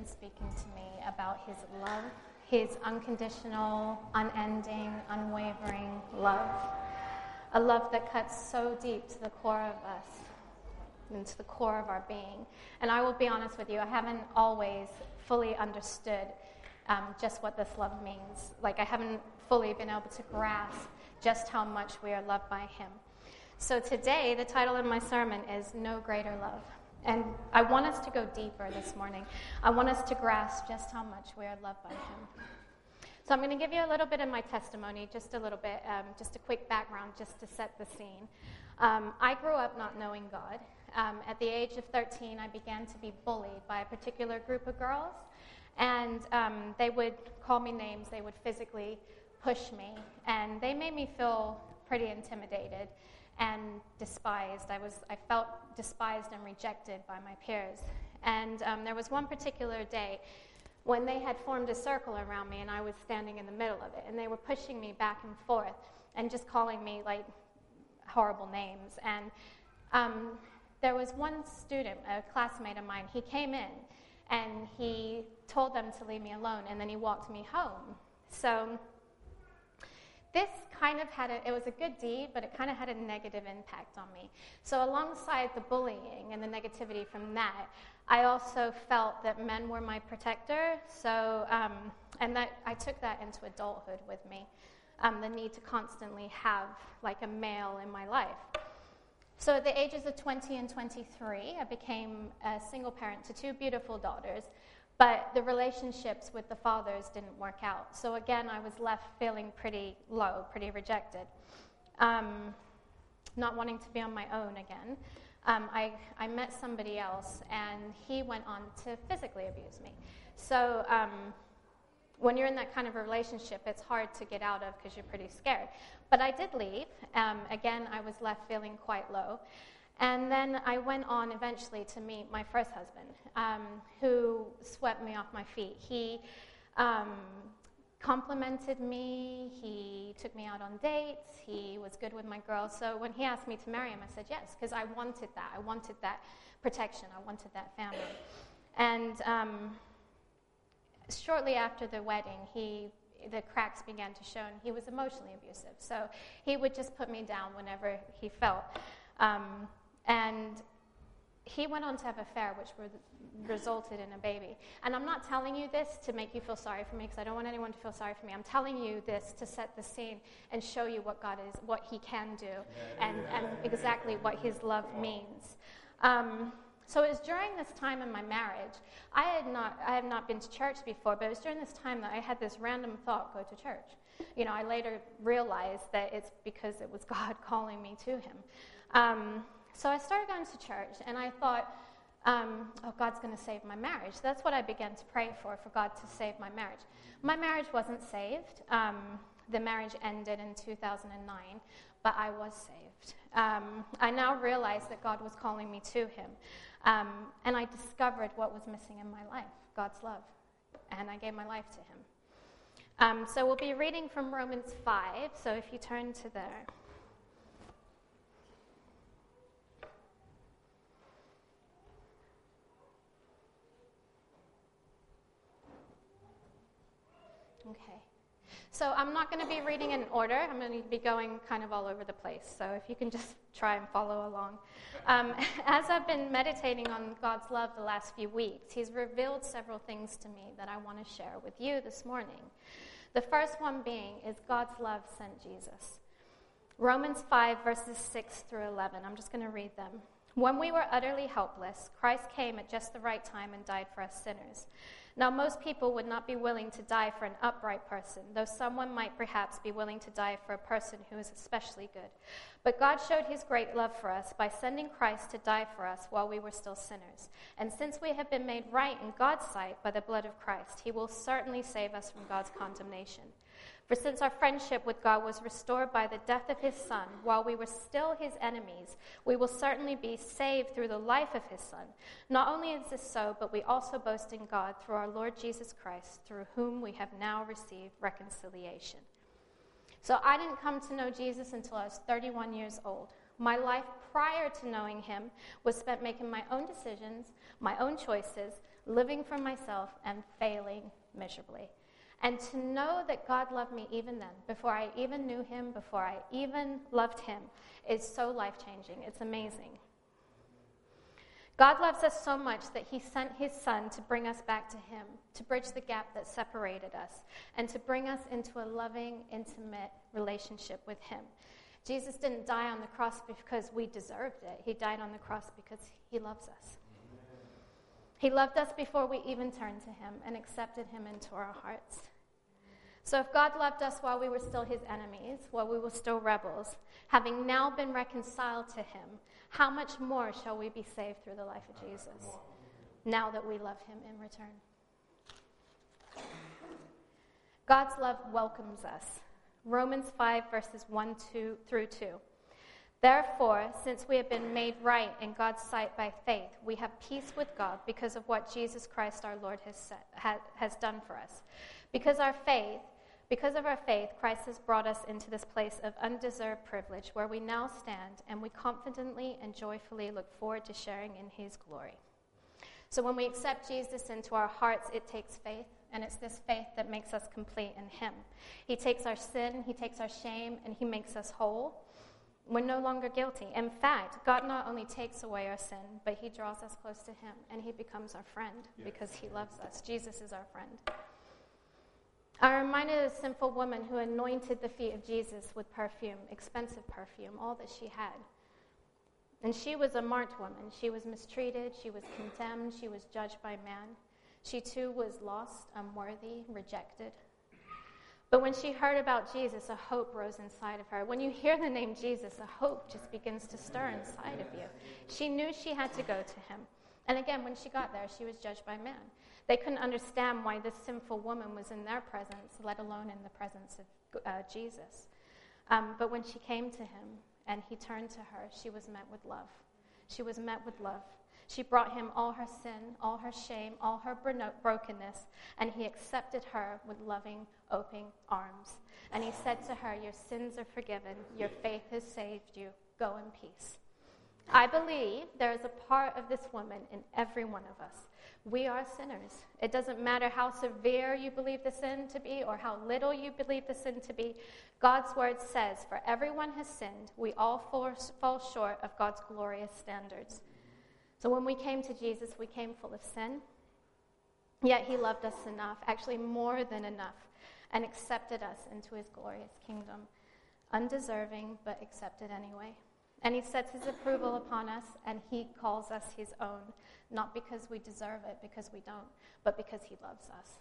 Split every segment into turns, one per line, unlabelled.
speaking to me about his love, his unconditional, unending, unwavering love. A love that cuts so deep to the core of us, into the core of our being. And I will be honest with you, I haven't always fully understood just what this love means. Like, I haven't fully been able to grasp just how much we are loved by him. So today, the title of my sermon is No Greater Love. And I want us to go deeper this morning. I want us to grasp just how much we are loved by him. So I'm going to give you a little bit of my testimony, just a little bit, just a quick background, just to set the scene. I grew up not knowing God. At the age of 13, I began to be bullied by a particular group of girls. And they would call me names. They would physically push me. And they made me feel pretty intimidated and despised. I felt despised and rejected by my peers. And there was one particular day when they had formed a circle around me and I was standing in the middle of it, and they were pushing me back and forth and just calling me like horrible names. And there was one student, a classmate of mine, he came in and he told them to leave me alone, and then he walked me home. So this kind of it was a good deed, but it kind of had a negative impact on me. So alongside the bullying and the negativity from that, I also felt that men were my protector. So, and that I took that into adulthood with me, the need to constantly have like a male in my life. So at the ages of 20 and 23, I became a single parent to two beautiful daughters. But the relationships with the fathers didn't work out. So again, I was left feeling pretty low, pretty rejected. Not wanting to be on my own again. I met somebody else, and he went on to physically abuse me. So when you're in that kind of a relationship, it's hard to get out of because you're pretty scared. But I did leave. Again, I was left feeling quite low. And then I went on eventually to meet my first husband, who swept me off my feet. He complimented me. He took me out on dates. He was good with my girls. So when he asked me to marry him, I said yes, because I wanted that. I wanted that protection. I wanted that family. And shortly after the wedding, the cracks began to show, and he was emotionally abusive. So he would just put me down whenever he felt. And he went on to have an affair, which resulted in a baby. And I'm not telling you this to make you feel sorry for me, because I don't want anyone to feel sorry for me. I'm telling you this to set the scene and show you what God is, what he can do, and exactly what his love means. So it was during this time in my marriage. I had not been to church before, but it was during this time that I had this random thought, go to church. You know, I later realized that it's because it was God calling me to him. So I started going to church, and I thought, God's going to save my marriage. That's what I began to pray for God to save my marriage. My marriage wasn't saved. The marriage ended in 2009, but I was saved. I now realized that God was calling me to him, and I discovered what was missing in my life, God's love, and I gave my life to him. So we'll be reading from Romans 5, so if you turn to there. Okay. So I'm not going to be reading in order. I'm going to be going kind of all over the place. So if you can just try and follow along. As I've been meditating on God's love the last few weeks, he's revealed several things to me that I want to share with you this morning. The first one being is God's love sent Jesus. Romans 5, verses 6 through 11. I'm just going to read them. When we were utterly helpless, Christ came at just the right time and died for us sinners. Now, most people would not be willing to die for an upright person, though someone might perhaps be willing to die for a person who is especially good. But God showed his great love for us by sending Christ to die for us while we were still sinners. And since we have been made right in God's sight by the blood of Christ, he will certainly save us from God's condemnation. For since our friendship with God was restored by the death of his Son, while we were still his enemies, we will certainly be saved through the life of his Son. Not only is this so, but we also boast in God through our Lord Jesus Christ, through whom we have now received reconciliation. So I didn't come to know Jesus until I was 31 years old. My life prior to knowing him was spent making my own decisions, my own choices, living for myself and failing miserably. And to know that God loved me even then, before I even knew him, before I even loved him, is so life-changing. It's amazing. God loves us so much that he sent his son to bring us back to him, to bridge the gap that separated us, and to bring us into a loving, intimate relationship with him. Jesus didn't die on the cross because we deserved it. He died on the cross because he loves us. He loved us before we even turned to him and accepted him into our hearts. So if God loved us while we were still his enemies, while we were still rebels, having now been reconciled to him, how much more shall we be saved through the life of Jesus, now that we love him in return? God's love welcomes us. Romans 5, verses 1 through 2. Therefore, since we have been made right in God's sight by faith, we have peace with God because of what Jesus Christ our Lord has done for us. Because of our faith, Christ has brought us into this place of undeserved privilege where we now stand, and we confidently and joyfully look forward to sharing in his glory. So when we accept Jesus into our hearts, it takes faith, and it's this faith that makes us complete in him. He takes our sin, he takes our shame, and he makes us whole. We're no longer guilty. In fact, God not only takes away our sin, but he draws us close to him, and he becomes our friend because he loves us. Jesus is our friend. I'm reminded of a sinful woman who anointed the feet of Jesus with perfume, expensive perfume, all that she had. And she was a marked woman. She was mistreated. She was condemned. She was judged by man. She too was lost, unworthy, rejected. But when she heard about Jesus, a hope rose inside of her. When you hear the name Jesus, a hope just begins to stir inside of you. She knew she had to go to him. And again, when she got there, she was judged by man. They couldn't understand why this sinful woman was in their presence, let alone in the presence of Jesus. But when she came to him and he turned to her, she was met with love. She was met with love. She brought him all her sin, all her shame, all her brokenness, and he accepted her with loving, open arms. And he said to her, your sins are forgiven. Your faith has saved you. Go in peace. I believe there is a part of this woman in every one of us. We are sinners. It doesn't matter how severe you believe the sin to be or how little you believe the sin to be. God's word says, for everyone has sinned. We all fall short of God's glorious standards. So when we came to Jesus, we came full of sin. Yet he loved us enough, actually more than enough, and accepted us into his glorious kingdom. Undeserving, but accepted anyway. And he sets his approval upon us, and he calls us his own, not because we deserve it, because we don't, but because he loves us.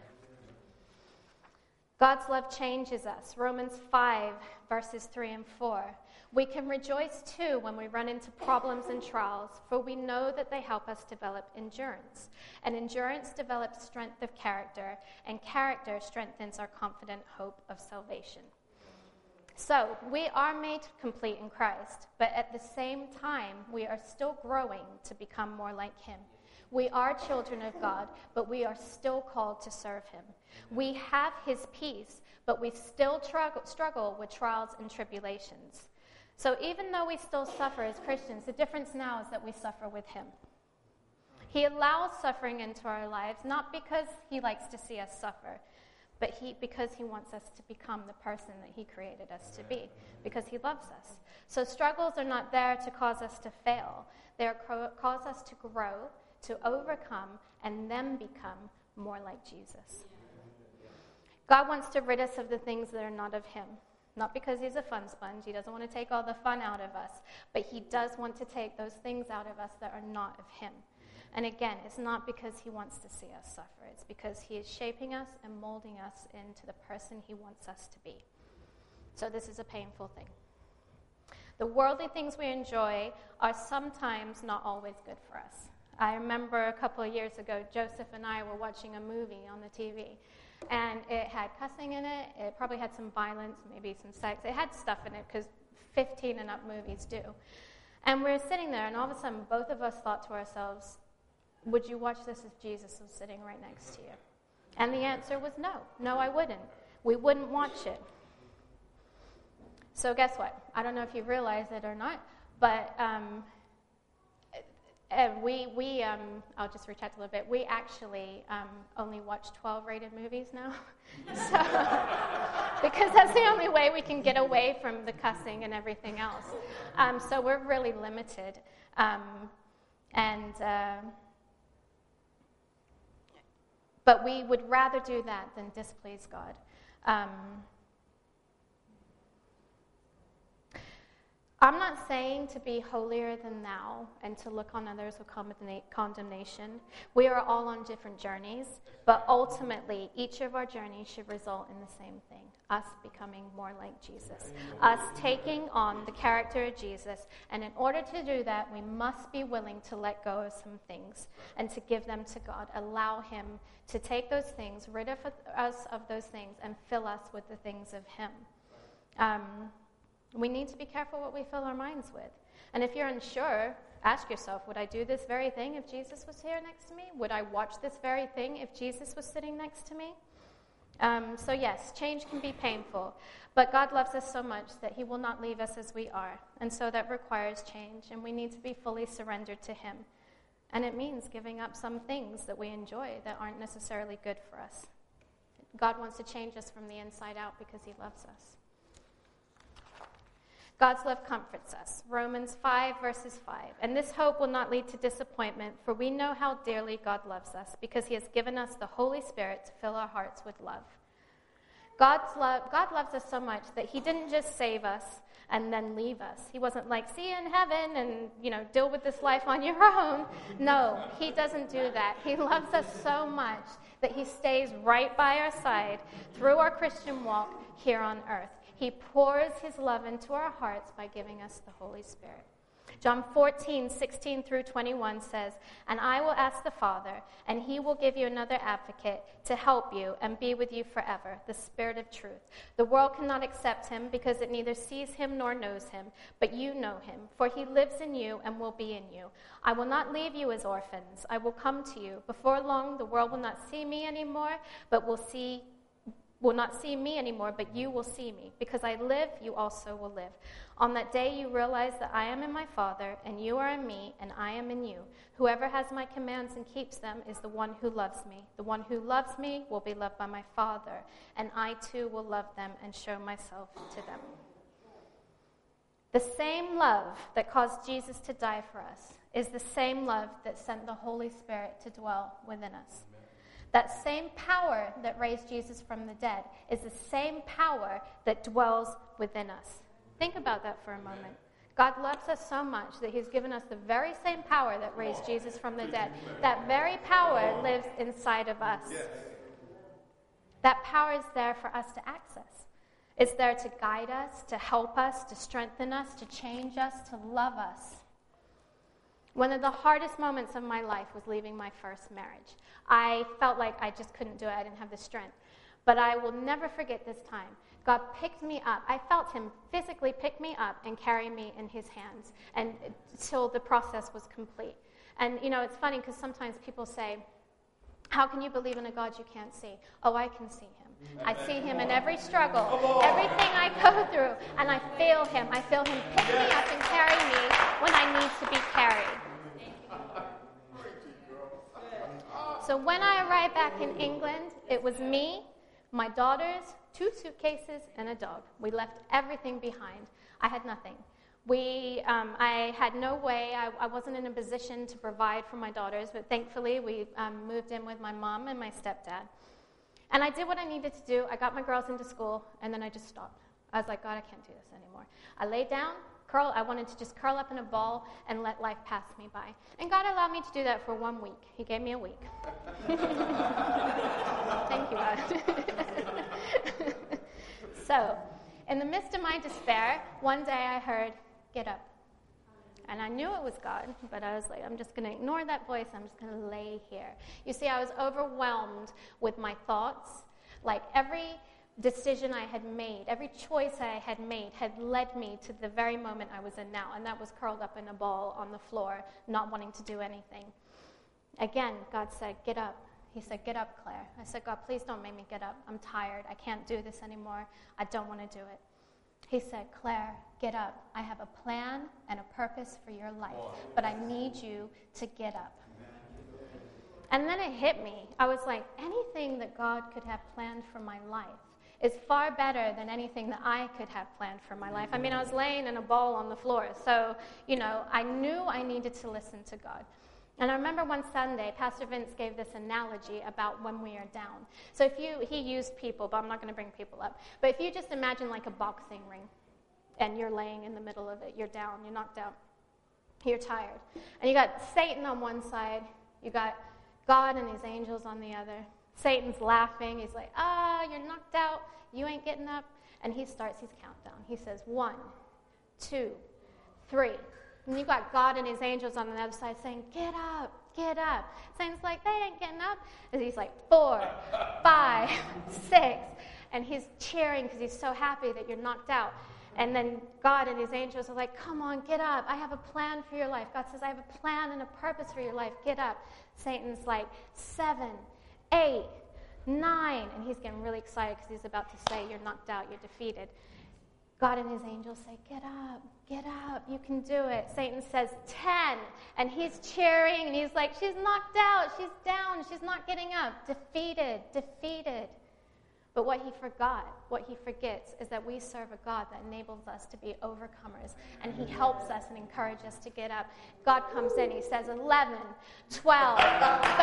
God's love changes us. Romans 5, verses 3 and 4. We can rejoice too when we run into problems and trials, for we know that they help us develop endurance. And endurance develops strength of character, and character strengthens our confident hope of salvation. So, we are made complete in Christ, but at the same time, we are still growing to become more like him. We are children of God, but we are still called to serve him. We have his peace, but we still struggle with trials and tribulations. So even though we still suffer as Christians, the difference now is that we suffer with him. He allows suffering into our lives, not because he likes to see us suffer, but because he wants us to become the person that he created us to be, because he loves us. So struggles are not there to cause us to fail. They are cause us to grow, to overcome, and then become more like Jesus. God wants to rid us of the things that are not of him. Not because he's a fun sponge. He doesn't want to take all the fun out of us. But he does want to take those things out of us that are not of him. And again, it's not because he wants to see us suffer. It's because he is shaping us and molding us into the person he wants us to be. So this is a painful thing. The worldly things we enjoy are sometimes not always good for us. I remember a couple of years ago, Joseph and I were watching a movie on the TV. And it had cussing in it. It probably had some violence, maybe some sex. It had stuff in it because 15 and up movies do. And we were sitting there, and all of a sudden, both of us thought to ourselves, would you watch this if Jesus was sitting right next to you? And the answer was no. No, I wouldn't. We wouldn't watch it. So guess what? I don't know if you realize it or not, but I'll just retract a little bit. We actually only watch 12 rated movies now. So, because that's the only way we can get away from the cussing and everything else. So we're really limited. But we would rather do that than displease God. I'm not saying to be holier than thou and to look on others with condemnation. We are all on different journeys, but ultimately each of our journeys should result in the same thing, us becoming more like Jesus, us taking on the character of Jesus. And in order to do that, we must be willing to let go of some things and to give them to God. Allow him to take those things, rid of us of those things, and fill us with the things of him. We need to be careful what we fill our minds with. And if you're unsure, ask yourself, would I do this very thing if Jesus was here next to me? Would I watch this very thing if Jesus was sitting next to me? So yes, change can be painful, but God loves us so much that he will not leave us as we are. And so that requires change, and we need to be fully surrendered to him. And it means giving up some things that we enjoy that aren't necessarily good for us. God wants to change us from the inside out because he loves us. God's love comforts us. Romans 5, verses 5. And this hope will not lead to disappointment, for we know how dearly God loves us, because he has given us the Holy Spirit to fill our hearts with love. God loves us so much that he didn't just save us and then leave us. He wasn't like, see you in heaven and, deal with this life on your own. No, he doesn't do that. He loves us so much that he stays right by our side through our Christian walk here on earth. He pours his love into our hearts by giving us the Holy Spirit. John 14, 16 through 21 says, and I will ask the Father, and he will give you another advocate to help you and be with you forever, the Spirit of truth. The world cannot accept him because it neither sees him nor knows him, but you know him, for he lives in you and will be in you. I will not leave you as orphans. I will come to you. Before long, the world will not see me anymore, but will not see me anymore, but you will see me. Because I live, you also will live. On that day you realize that I am in my Father, and you are in me, and I am in you. Whoever has my commands and keeps them is the one who loves me. The one who loves me will be loved by my Father, and I too will love them and show myself to them. The same love that caused Jesus to die for us is the same love that sent the Holy Spirit to dwell within us. That same power that raised Jesus from the dead is the same power that dwells within us. Think about that for a moment. God loves us so much that he's given us the very same power that raised Jesus from the dead. That very power lives inside of us. That power is there for us to access. It's there to guide us, to help us, to strengthen us, to change us, to love us. One of the hardest moments of my life was leaving my first marriage. I felt like I just couldn't do it. I didn't have the strength. But I will never forget this time. God picked me up. I felt him physically pick me up and carry me in his hands until the process was complete. And, it's funny because sometimes people say, how can you believe in a God you can't see? Oh, I can see him. I see him in every struggle, everything I go through, and I feel him. I feel him pick me up and carry me when I need to be carried. So when I arrived back in England, it was me, my daughters, 2 suitcases, and a dog. We left everything behind. I had nothing. I had no way. I wasn't in a position to provide for my daughters, but thankfully we moved in with my mom and my stepdad. And I did what I needed to do. I got my girls into school, and then I just stopped. I was like, God, I can't do this anymore. I laid down. I wanted to just curl up in a ball and let life pass me by. And God allowed me to do that for 1 week. He gave me a week. Thank you, God. So, in the midst of my despair, one day I heard, get up. And I knew it was God, but I was like, I'm just going to ignore that voice. I'm just going to lay here. You see, I was overwhelmed with my thoughts. Like every decision I had made, every choice I had made had led me to the very moment I was in now, and that was curled up in a ball on the floor, not wanting to do anything. Again, God said, get up. He said, get up, Claire. I said, God, please don't make me get up. I'm tired. I can't do this anymore. I don't want to do it. He said, Claire, get up. I have a plan and a purpose for your life, but I need you to get up. And then it hit me. I was like, anything that God could have planned for my life is far better than anything that I could have planned for my life. I mean, I was laying in a ball on the floor, so, I knew I needed to listen to God. And I remember one Sunday, Pastor Vince gave this analogy about when we are down. So he used people, but I'm not going to bring people up. But if you just imagine like a boxing ring, and you're laying in the middle of it, you're down, you're knocked out, you're tired. And you got Satan on one side, you got God and his angels on the other. Satan's laughing. He's like, you're knocked out. You ain't getting up. And he starts his countdown. He says, 1, 2, 3. And you got God and his angels on the other side saying, get up, get up. Satan's like, they ain't getting up. And he's like, 4, 5, 6. And he's cheering because he's so happy that you're knocked out. And then God and his angels are like, come on, get up. I have a plan for your life. God says, I have a plan and a purpose for your life. Get up. Satan's like, 7, 8, 9. And he's getting really excited because he's about to say, you're knocked out, you're defeated. God and his angels say, get up, you can do it. Satan says 10, and he's cheering, and he's like, she's knocked out, she's down, she's not getting up, defeated. But what he forgets is that we serve a God that enables us to be overcomers, and he helps us and encourages us to get up. God comes in, he says, 11, 12, 13,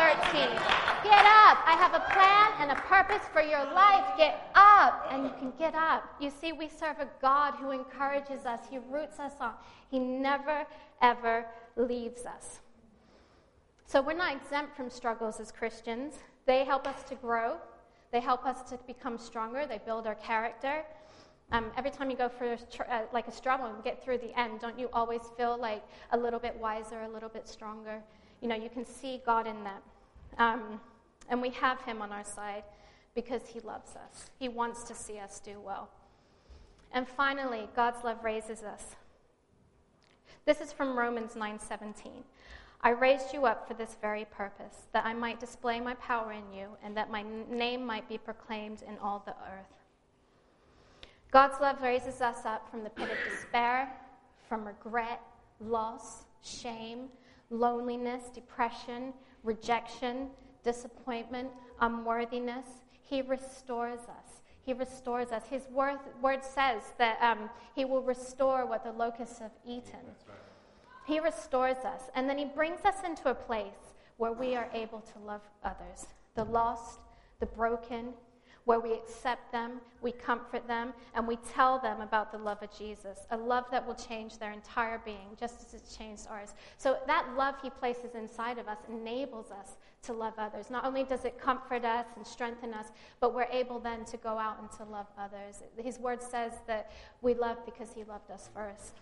get up. I have a plan and a purpose for your life. Get up, and you can get up. You see, we serve a God who encourages us. He roots us on. He never, ever leaves us. So we're not exempt from struggles as Christians. They help us to grow. They help us to become stronger. They build our character. Every time you go for a struggle and get through the end, don't you always feel like a little bit wiser, a little bit stronger? You can see God in that. And we have him on our side because he loves us. He wants to see us do well. And finally, God's love raises us. This is from Romans 9:17. I raised you up for this very purpose, that I might display my power in you, and that my name might be proclaimed in all the earth. God's love raises us up from the pit of despair, from regret, loss, shame, loneliness, depression, rejection, disappointment, unworthiness. He restores us. He restores us. His word says that he will restore what the locusts have eaten. That's right. He restores us, and then he brings us into a place where we are able to love others, the lost, the broken, where we accept them, we comfort them, and we tell them about the love of Jesus, a love that will change their entire being, just as it's changed ours. So that love he places inside of us enables us to love others. Not only does it comfort us and strengthen us, but we're able then to go out and to love others. His word says that we love because he loved us first.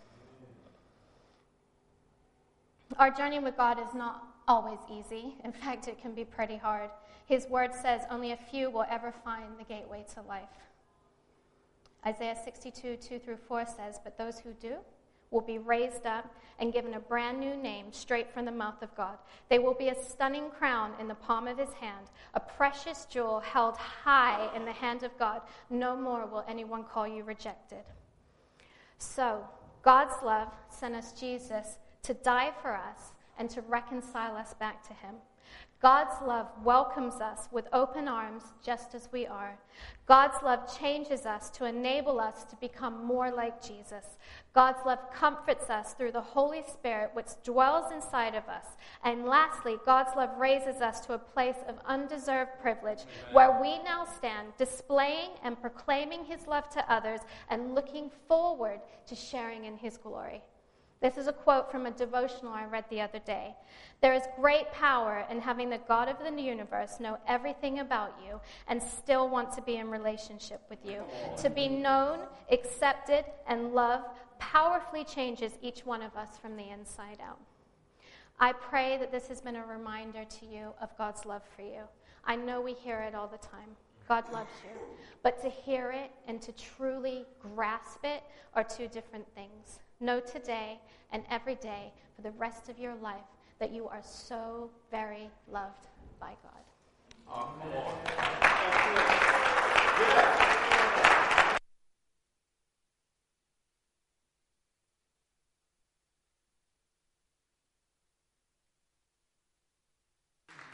Our journey with God is not always easy. In fact, it can be pretty hard. His word says only a few will ever find the gateway to life. Isaiah 62:2-4 says, but those who do will be raised up and given a brand new name straight from the mouth of God. They will be a stunning crown in the palm of his hand, a precious jewel held high in the hand of God. No more will anyone call you rejected. So, God's love sent us Jesus to die for us and to reconcile us back to him. God's love welcomes us with open arms just as we are. God's love changes us to enable us to become more like Jesus. God's love comforts us through the Holy Spirit which dwells inside of us. And lastly, God's love raises us to a place of undeserved privilege where we now stand displaying and proclaiming his love to others and looking forward to sharing in his glory. This is a quote from a devotional I read the other day. There is great power in having the God of the universe know everything about you and still want to be in relationship with you. To be known, accepted, and loved powerfully changes each one of us from the inside out. I pray that this has been a reminder to you of God's love for you. I know we hear it all the time. God loves you. But to hear it and to truly grasp it are two different things. Know today and every day for the rest of your life that you are so very loved by God. Amen.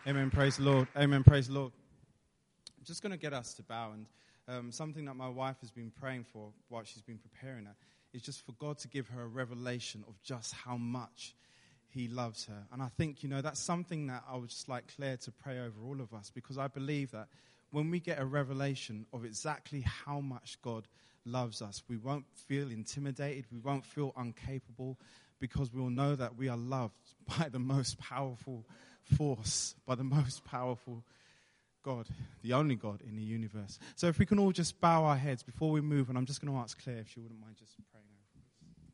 Amen. Praise the Lord. Amen. Praise the Lord. I'm just going to get us to bow. And something that my wife has been praying for while she's been preparing that is just for God to give her a revelation of just how much he loves her. And I think, that's something that I would just like Claire to pray over all of us, because I believe that when we get a revelation of exactly how much God loves us, we won't feel intimidated, we won't feel incapable, because we'll know that we are loved by the most powerful force, by the most powerful God, the only God in the universe. So if we can all just bow our heads before we move, and I'm just going to ask Claire if she wouldn't mind just praying over us.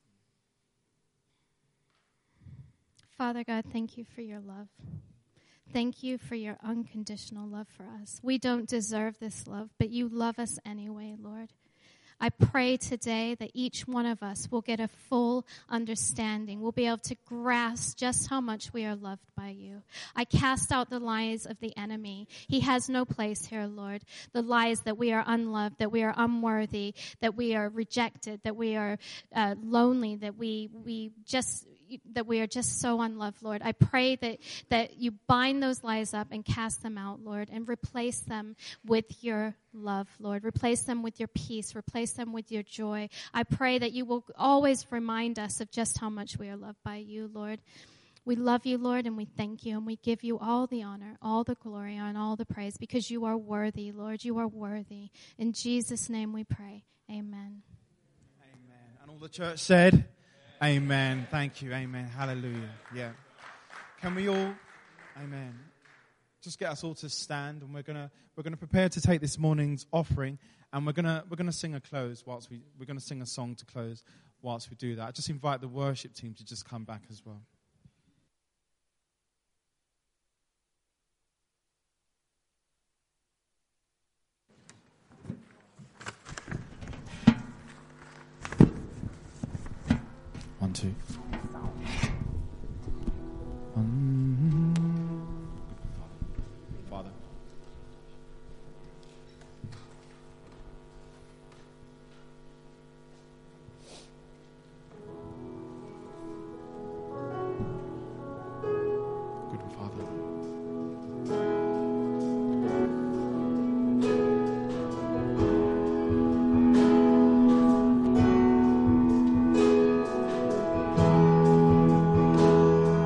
Father God, thank you for your love. Thank you for your unconditional love for us. We don't deserve this love, but you love us anyway, Lord. I pray today that each one of us will get a full understanding. We'll be able to grasp just how much we are loved by you. I cast out the lies of the enemy. He has no place here, Lord. The lies that we are unloved, that we are unworthy, that we are rejected, that we are lonely, that we are just so unloved, Lord. I pray that you bind those lies up and cast them out, Lord, and replace them with your love, Lord. Replace them with your peace. Replace them with your joy. I pray that you will always remind us of just how much we are loved by you, Lord. We love you, Lord, and we thank you, and we give you all the honor, all the glory, and all the praise, because you are worthy, Lord. You are worthy. In Jesus' name we pray. Amen.
Amen. And all the church said, amen. Thank you. Amen. Hallelujah. Yeah. Can we all, amen, just get us all to stand, and we're gonna prepare to take this morning's offering, and we're gonna sing a close whilst we're gonna sing a song to close whilst we do that. I just invite the worship team to just come back as well. One, two.